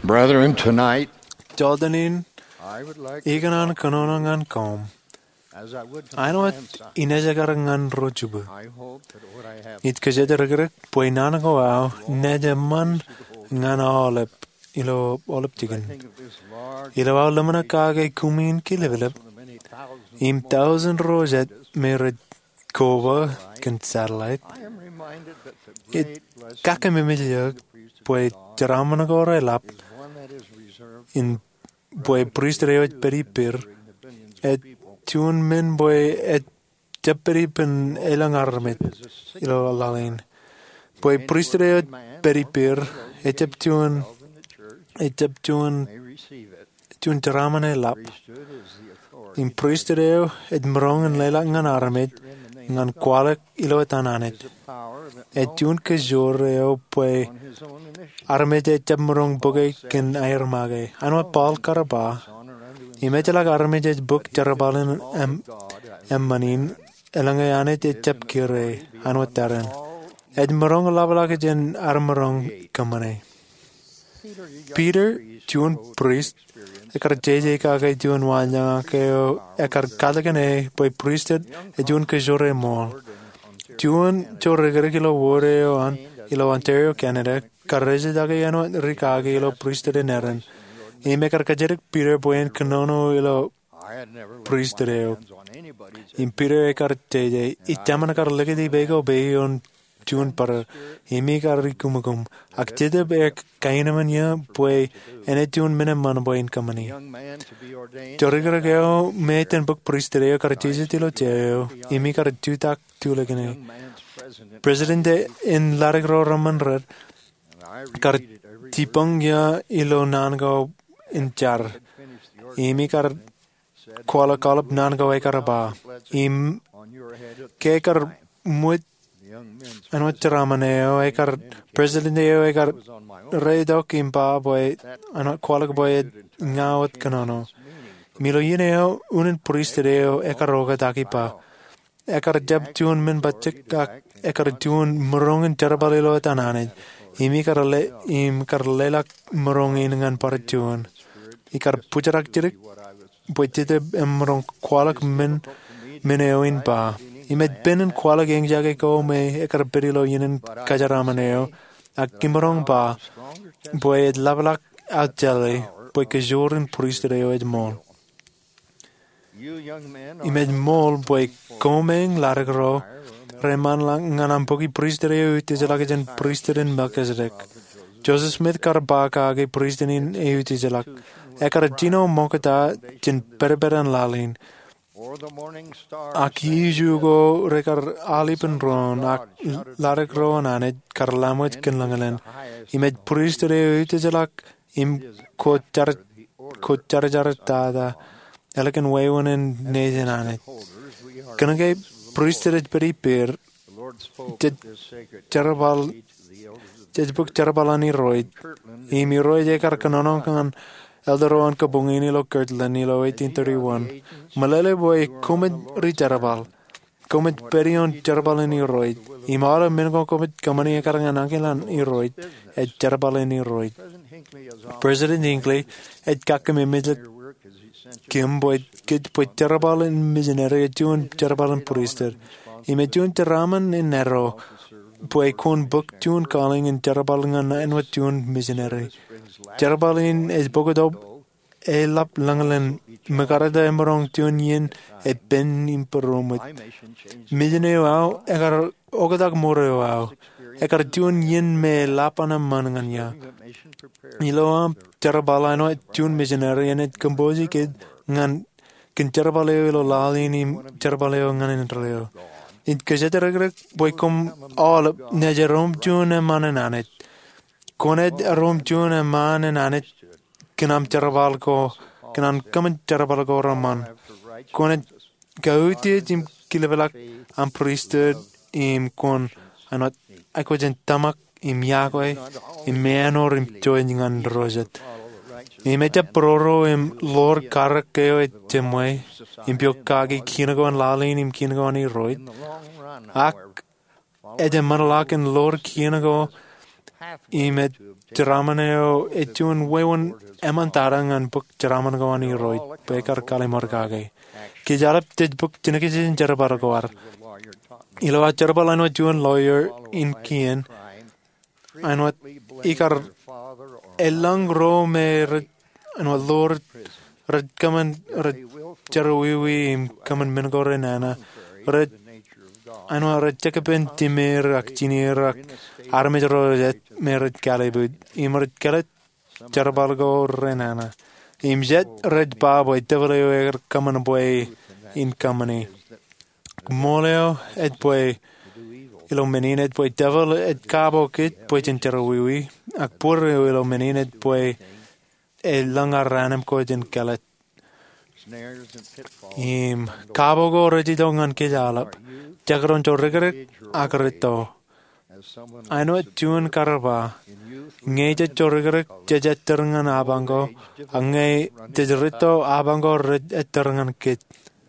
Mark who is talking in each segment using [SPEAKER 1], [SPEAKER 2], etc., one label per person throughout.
[SPEAKER 1] Brethren, tonight
[SPEAKER 2] Jordanin
[SPEAKER 1] I would like
[SPEAKER 2] iganan kanonangan kom.
[SPEAKER 1] as I would from
[SPEAKER 2] Ano
[SPEAKER 1] my
[SPEAKER 2] at
[SPEAKER 1] grandson.
[SPEAKER 2] inajagarangan rojubu.
[SPEAKER 1] I hope that what I have
[SPEAKER 2] It kajedergrek poinana goao nejaman ngan olep ilo olep
[SPEAKER 1] I
[SPEAKER 2] chicken.
[SPEAKER 1] think of this large
[SPEAKER 2] Ilo au lamana kage kumin kilevelep.
[SPEAKER 1] from the many thousands
[SPEAKER 2] Im
[SPEAKER 1] of
[SPEAKER 2] 1000 rojet
[SPEAKER 1] images,
[SPEAKER 2] mere kova kan satellite.
[SPEAKER 1] I am reminded that the
[SPEAKER 2] It
[SPEAKER 1] great blessing
[SPEAKER 2] kakemimilyo
[SPEAKER 1] of the priesthood
[SPEAKER 2] pue
[SPEAKER 1] of God
[SPEAKER 2] jaramana gore lap
[SPEAKER 1] is one that is reserved
[SPEAKER 2] in pue priestreot peripir.
[SPEAKER 1] considering the billions
[SPEAKER 2] Et
[SPEAKER 1] of people.
[SPEAKER 2] tune min pue et japeripen elangarmet
[SPEAKER 1] It is a signal
[SPEAKER 2] ilo lalin. Pue priestreot peripir et tune
[SPEAKER 1] of the church
[SPEAKER 2] et tune
[SPEAKER 1] may receive it.
[SPEAKER 2] tune jaramana lap.
[SPEAKER 1] Priesthood is the authority
[SPEAKER 2] In priestereo et mrongen lelangan armet ngan kwalek ilo tananet.
[SPEAKER 1] is a power that
[SPEAKER 2] Et tune ke joreo pue
[SPEAKER 1] on his own initiative
[SPEAKER 2] armet et mrong boge ken airmage. Ano Paul Karaba.
[SPEAKER 1] honor unto
[SPEAKER 2] Imetelag armet et book jarabalin
[SPEAKER 1] God as
[SPEAKER 2] emmanin elangayanet et kire ano taren.
[SPEAKER 1] all
[SPEAKER 2] Et mrong labalake jen armrong kamane.
[SPEAKER 1] Peter, you young
[SPEAKER 2] Peter
[SPEAKER 1] priest,
[SPEAKER 2] tune
[SPEAKER 1] wrote
[SPEAKER 2] priest
[SPEAKER 1] experience.
[SPEAKER 2] ekar jeje kage tune wanya keo ekar kalagane poi priested e tune ke jore mol. Tune jore kilo wore on ilo Ontario Canada karreje dage yano rikage ilo priested neren. Ime kar kajerik Peter poen kanono ilo
[SPEAKER 1] I had never laid
[SPEAKER 2] priested
[SPEAKER 1] my
[SPEAKER 2] eo.
[SPEAKER 1] hands on anybody's
[SPEAKER 2] In Peter ekar jeje itaman kar legedi bego be on tune para imi kar rikumagum. Ak jede be kainaman ya poi ene tune mineman boen kamani.
[SPEAKER 1] young man to be ordained.
[SPEAKER 2] Jorigregeo meten book pristereo karchise tilo cheo imi kar tutak tulagene.
[SPEAKER 1] Young man's president.
[SPEAKER 2] Presidente in larigro raman red
[SPEAKER 1] And I
[SPEAKER 2] kar
[SPEAKER 1] repeated every
[SPEAKER 2] tipang ya ilo nango in char
[SPEAKER 1] word finished the order
[SPEAKER 2] imi kar
[SPEAKER 1] said
[SPEAKER 2] kwala kalap nango e karaba im
[SPEAKER 1] on your head at
[SPEAKER 2] ke kar mut
[SPEAKER 1] the young men's
[SPEAKER 2] ano charamaneo e kar presidente e kar
[SPEAKER 1] was on my own.
[SPEAKER 2] redok impa boy ano kwala boy ngawat kanono milo yineo unen pristereo e karoga takipa ekar jab tune min bachek ekar tune mrongen charabalilo tananet imi karle im karlela mrongen ngan par tune ikar pujarak jirik bojete mrong kwalak min mineoin ba imet benen kwalak eng jage ko me ekar berilo yinen kajaramaneo akimrong ba boy lablak aljale boy kajorin pristereo edmol
[SPEAKER 1] You young men are
[SPEAKER 2] imed mol boy komeng largro reman lang nganam poki pristereo utizelak jen priesterin Melchizedek. Joseph Smith karbaka age priesterin utizelak. Ekar jino mokata jen berberan lalin.
[SPEAKER 1] or the morning star.
[SPEAKER 2] Aki jugo rekar alipen ron ak largro nanet karlamot kenlangalen. Imed pristereo utizelak im kochar tada. Elekan waywonen nezenanet.
[SPEAKER 1] Holders, we are
[SPEAKER 2] Kanagay priesthood peripir
[SPEAKER 1] the Lord spoke
[SPEAKER 2] Did
[SPEAKER 1] of this sacred
[SPEAKER 2] Jarabal
[SPEAKER 1] to the elders of
[SPEAKER 2] Jajbuk Jarabalani Royd
[SPEAKER 1] Kirtland
[SPEAKER 2] Imi Royd Ekar Kanononkan Elderoan Kabungini lo Kirtland Nilo 1831 Malele boy Kumid Ri Jarabal Kumid Perion Jarabalani Royd Imara Mingo Kumid Kamani Ekaranganankilan I Royd Et Jarabalani Royd
[SPEAKER 1] President Hinckley is all
[SPEAKER 2] President Hinckley Et Kakam Imidlet
[SPEAKER 1] your work is essential.
[SPEAKER 2] Kim boy Kid Put Jarabalan Missionary Tune Jarabalan Priester Imetun Teraman in Nero Boy Kun book tune calling in Jarabalangan and what tune missionary. Jarabalin is Bogodob a lap langalan Magarada Emorong tune yin a ben imperumit.
[SPEAKER 1] My mission changed
[SPEAKER 2] Missionary wow, Egar Ogadak Moro wow. Egar tune yin me lapana mananganya.
[SPEAKER 1] that nation prepared.
[SPEAKER 2] Iloam Jarabalano tune missionary and it composi kid ngan kin Jarabaleo lalini Jarabaleo ngan in It kajeterek boy kom all nejerom tune mananet. Konet arom tune mananet kinam terbalko kinan kamen terbalko roman. Konet gauti tim kilebelak am priester im kon anot akojen tamak im yakoy im menor im joingan rojet. Imeja proro im lor karakeo et temoy im biokagi kinagon lalin im kinagon I roid. Ak edem manalakin lor kinago met Jaramaneo etun wewan emantarang an book Jaramangoani roid bekar kalimorgage. Kijalap did book Tinakis Jarabaragwar. Ilo at Jarabalano Juan lawyer in Kian. And what Ikar Elang ro me and what Lord red come red Jarawiwi come and Mingore Nana. Red I know red Jacobin Timir Akchinir Armidro Merit Calibud Imrit Galet Jarabalgo Renana. Imjet red bar boy devil come boy in company. Moleo et boy ilo menin et boy devil et cabo kit boy Jarawiwi. Akpur ilo menin et boy a longer ranum coin galet. Cabo go regidong an kijalap. Jagaron to rigoric agarito. I know it June Caraba. Ngaja to rigoric jajaturungan abango. Angay dejerito abango red eturungan kit.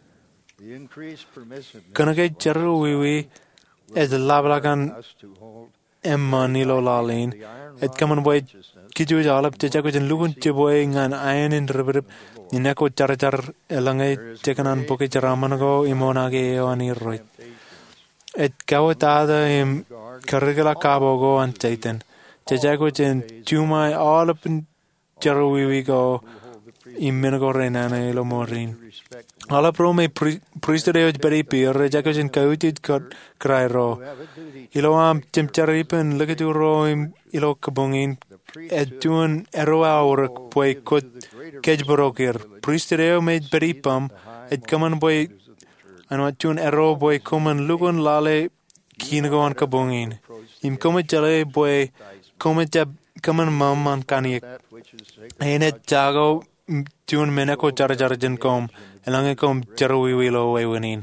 [SPEAKER 2] Kanagay Jarawiwi as the lablagan Emmanilo lalin. It come on boy Kiju Jalap Jajakuj and Lugun Chiboying an iron in river. Inako Jarjar Elangay Jekanan Poke Jaramanago Imonage Oani. Et Kawatada im Karigala Cabo and Titan. Jajakuj and Jumai all up in Jarawiwi go in Minago Renana Elo Morin. All up Rome priesthood berry peer, Jajakuj and Kautit cry ro. Iloam Timcharipan Ligaturo im Ilo Kabungin. Et doing eroa or boy could catch broker. Priestero made berry pump. Et come on boy. And what tune ero boy come and lugun lale kinago on kabungin. Im come jale boy come and mum on kaniak. Ain't it jago tune menako jarjarjan com. Along a com jarawi willow way winning.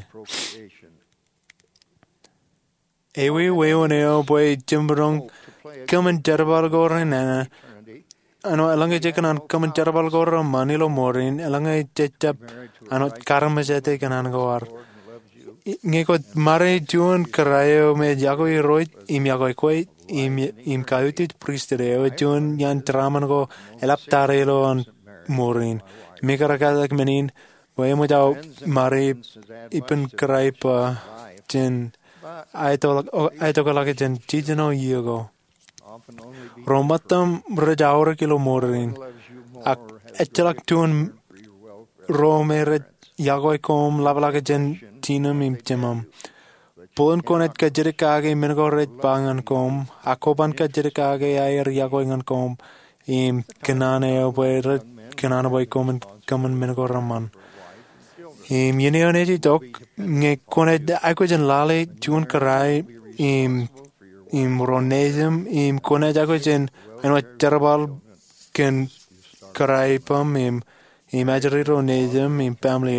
[SPEAKER 2] Ewe weoneo boy jimbrong. Come and Jarabalgor and ano along a chicken and come and Jarabalgor Manilo Morin, along a jetchup, and Karamazete can angoar. Nikot Mare Jun Karayo me Jagoi Roit, im Yagoiquate, im Kautit Priestereo, Jun Yan Tramango, Elaptarelo and Morin. Mikarakadak Menin, Wayamuda Mare Ipen Kraipa, Jin. I took a like a Jen Gigino Yugo. Romatam Rajaur kilo morin. Echelak tun Romer Yagoicom Lavalagajan Tinum Imtimum. Pullen conet Kajerikage Mingoret Bangan com, Akoban Kajerikage Air Yagoingan com, im Kanane Oboy Kanana Boy Common Mingoraman. Im Unionity Doc, Conet Aquajan Lale, June Karai, im Ronesum, im Conejagojen, and what terrible can Karaipum, im Imaginary Ronesum, im family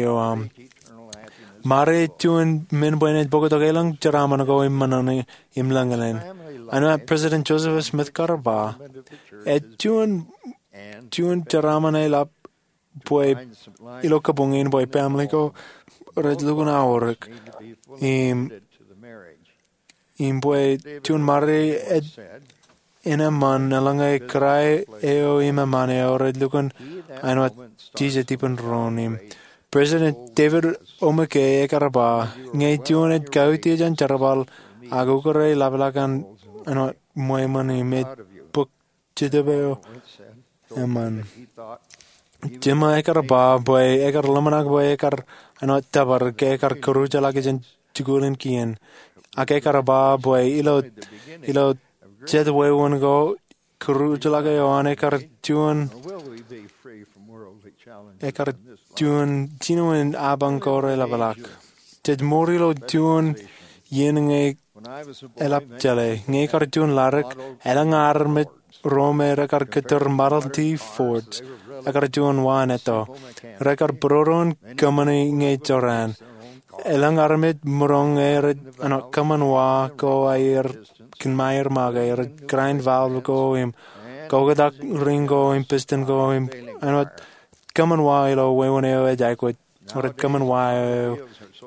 [SPEAKER 2] Mare tune men boynet Bogotogelang, Jaramanago, im Manani, im Langalen. I know President Joseph Smith Karaba. At tune Jaramanel boy Ilokabungin boy family go Red Luguna work. In boy tune Mari in a man along a cry eo imamane or Red Lugan and what Jesus Tipan Ronim. President David Omake Karaba, Ngay tune at Kauti and Charabal, Agukare Lavalakan and what Moemani made book Chitabeo. Aman. Jima Ekaraba, boy Ekar Lamanak boy Ekar and what Tabar Kekar Kuruja Lagajan Chigulin Kian. Akekaraba boy ilo jet way one go Kurujalaga on Ekar Tune Ekar Tune Tino and Abancore Lavalak. Ted Morilo Tune Yen Elap Jale, Nekar Tune Larak, Elang Armit Rome Rekar Keter Maralty Fords, Ekar Tune Waneto, Rekar Broron Kamani Joran. Elang armit morong ano kaman wa ko air kinmayer magair grind valve go im gogadak ringo im piston go im ano kaman wa ilo wewoneo ejakwet or kaman wa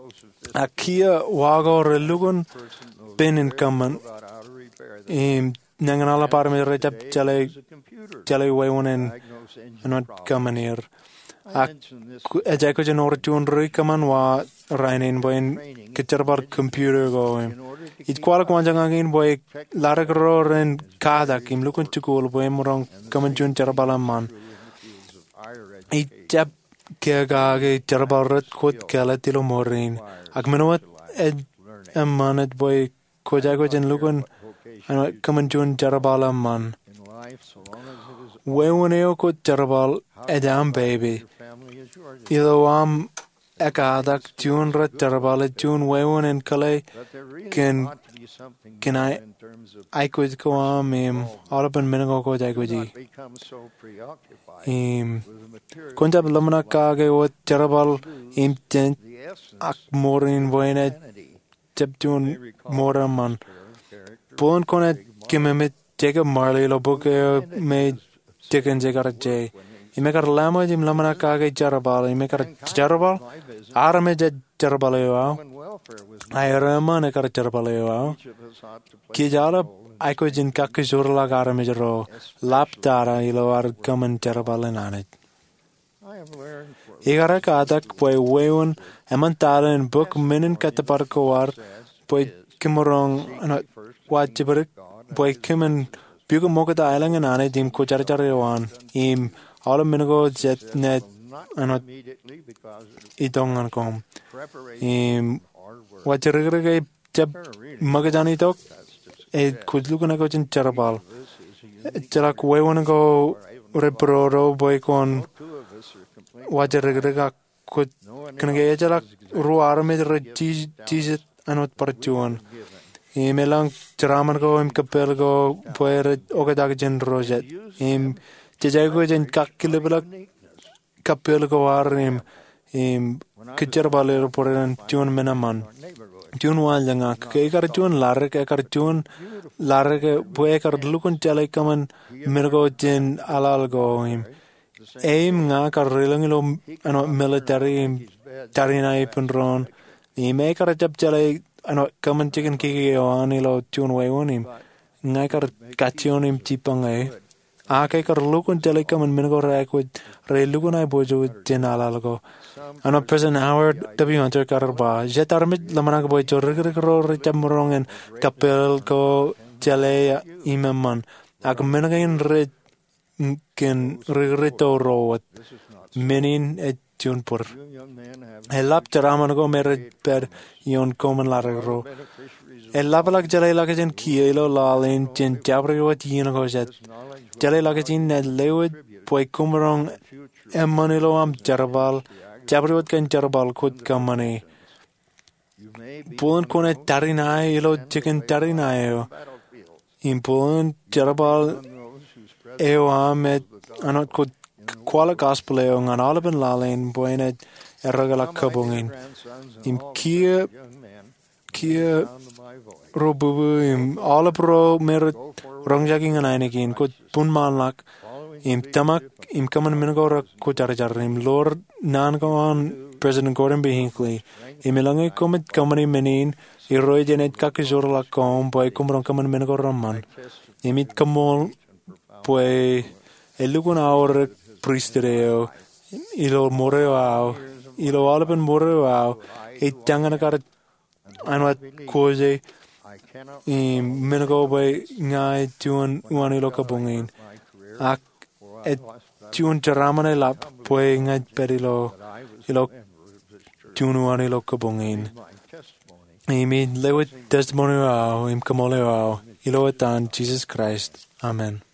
[SPEAKER 2] akia wago relugon pin in kaman im nangan ala parme recap
[SPEAKER 1] Today, use a computer
[SPEAKER 2] chale wayunen
[SPEAKER 1] diagnose engine
[SPEAKER 2] anot
[SPEAKER 1] problems.
[SPEAKER 2] kamanir
[SPEAKER 1] I
[SPEAKER 2] ak
[SPEAKER 1] mention this
[SPEAKER 2] ejako jenor tun rui kaman wa rainin boyin kicherbar computer go
[SPEAKER 1] in order to
[SPEAKER 2] it
[SPEAKER 1] keep
[SPEAKER 2] kwala kwanjangangin boy laragro ren kada kim lukun chukul boy morong kaman jun cherbalam man
[SPEAKER 1] true in the fields of higher
[SPEAKER 2] it
[SPEAKER 1] education.
[SPEAKER 2] jab kegage cherbarat khut kala tilo morin ak menot ed amanet boy kojago jen lukun ano kaman jun cherbalam man
[SPEAKER 1] In life, so long as it is
[SPEAKER 2] wewoneo ko cherbal edam baby
[SPEAKER 1] your family is yours,
[SPEAKER 2] ido am ekadak tune rat cherbal tune wewon en kale
[SPEAKER 1] but there really
[SPEAKER 2] can-
[SPEAKER 1] ought to be something
[SPEAKER 2] can
[SPEAKER 1] more
[SPEAKER 2] I-
[SPEAKER 1] in terms of
[SPEAKER 2] I could go am all up in minago ko
[SPEAKER 1] do
[SPEAKER 2] jagoji
[SPEAKER 1] not become so preoccupied
[SPEAKER 2] im
[SPEAKER 1] with the material
[SPEAKER 2] konjab
[SPEAKER 1] things
[SPEAKER 2] lamna
[SPEAKER 1] of
[SPEAKER 2] kage
[SPEAKER 1] life.
[SPEAKER 2] o cherbal im ten
[SPEAKER 1] The essence
[SPEAKER 2] ak morin boyne
[SPEAKER 1] humanity.
[SPEAKER 2] jab
[SPEAKER 1] They
[SPEAKER 2] tune
[SPEAKER 1] recall
[SPEAKER 2] moram man
[SPEAKER 1] character
[SPEAKER 2] pon konet
[SPEAKER 1] Big Marley.
[SPEAKER 2] kimemit Jacob Marley lo book me chicken jagar je imekar lama jim lamna kage cherbal imekar cherbal arame cherbal yo
[SPEAKER 1] Human welfare was
[SPEAKER 2] ayrama ne kar cherbal yo
[SPEAKER 1] each of us ought to play
[SPEAKER 2] ki jala ai ko jin kak zur la garame jro lap tara ilo ar kaman cherbal nanit
[SPEAKER 1] I have learned for
[SPEAKER 2] igara kadak poi weun eman tara in book minin katapar ko war poi kimorong ana wajibrik poi kimen Bugo mogada ailang anane dim ko char wan im all minago jet net
[SPEAKER 1] not
[SPEAKER 2] anot
[SPEAKER 1] immediately because of
[SPEAKER 2] idongan kom
[SPEAKER 1] preparation
[SPEAKER 2] im
[SPEAKER 1] hard work.
[SPEAKER 2] wajirige jab magajani tok
[SPEAKER 1] That's just
[SPEAKER 2] e kujlu kana ko chin charbal
[SPEAKER 1] this is a unique
[SPEAKER 2] chara kuewon go reproro boy kon
[SPEAKER 1] two of us are completely
[SPEAKER 2] wajirige ko
[SPEAKER 1] no one
[SPEAKER 2] kana
[SPEAKER 1] else
[SPEAKER 2] ge chara
[SPEAKER 1] is exactly
[SPEAKER 2] ru arme ti anot parchuan
[SPEAKER 1] given.
[SPEAKER 2] Imelang charaman ko im kapel go poer ogadag jen rojet im jajago jen kakilebla
[SPEAKER 1] Uniqueness.
[SPEAKER 2] kapel go warim im kicher baler poren tun menaman
[SPEAKER 1] Our neighborhood.
[SPEAKER 2] tun wal janga ke kar tun lar ke kar tun lar ke poe kar lukun chalai kaman mergo jen alal go im aim nga kar relang lo ano military im tarina ipnron ime kar jab chalai ano kaman chicken kiki ani lo tun way onim ngai kar kachon im chipangai a kai kar lukun chalai kaman mingo ra ko re lukun ai bojo jenala go ano President Howard W Hunter kar ba jetar mit lamana go boy chor ro re chamrongen kapel ko chalai imaman ak mengain re ken regreto ro menin et tun por
[SPEAKER 1] You young men have
[SPEAKER 2] elap charaman go mer per yon common laragro
[SPEAKER 1] beneficiaries of
[SPEAKER 2] elap lak jalai lak jen kielo lalin jen jabri wat yin go jet
[SPEAKER 1] knowledge
[SPEAKER 2] jalai lak jen net lewit poi kumrong
[SPEAKER 1] future.
[SPEAKER 2] emanilo am jarbal jabri wat kan jarbal khud kamane
[SPEAKER 1] You may be
[SPEAKER 2] pulun kone tarinai ilo chicken tarinai
[SPEAKER 1] battlefield.
[SPEAKER 2] impulun jarbal
[SPEAKER 1] Those who spread
[SPEAKER 2] eo amet anot khud kwala gospel eo ngan alaben lalin poinet erragalak kabungin
[SPEAKER 1] grandsons and
[SPEAKER 2] im
[SPEAKER 1] all
[SPEAKER 2] kia
[SPEAKER 1] young men
[SPEAKER 2] kia
[SPEAKER 1] found to my voice.
[SPEAKER 2] robubu im all pro mer
[SPEAKER 1] Go forward,
[SPEAKER 2] rongjagi nganainikin ko punman lak
[SPEAKER 1] following
[SPEAKER 2] im tamak im kaman minagora ko jar im lord nan ko on President Gordon B. Hinckley im ilangi komit kamani menin i roi jenet kakizor la kom boy kumron kaman minagora man imit kamol boy elugun aur pristereo ilo moreo au ilo alben moreo au e tangana kar anwat koze
[SPEAKER 1] I cannot
[SPEAKER 2] i minago boy ngai tuan uani lo kabungin
[SPEAKER 1] my career
[SPEAKER 2] ak et tuan charamane lap boy ngai perilo ilo tuan uani lo kabungin
[SPEAKER 1] my testimony.
[SPEAKER 2] imi lewit testimony au im kamole au ilo etan Jesus Christ amen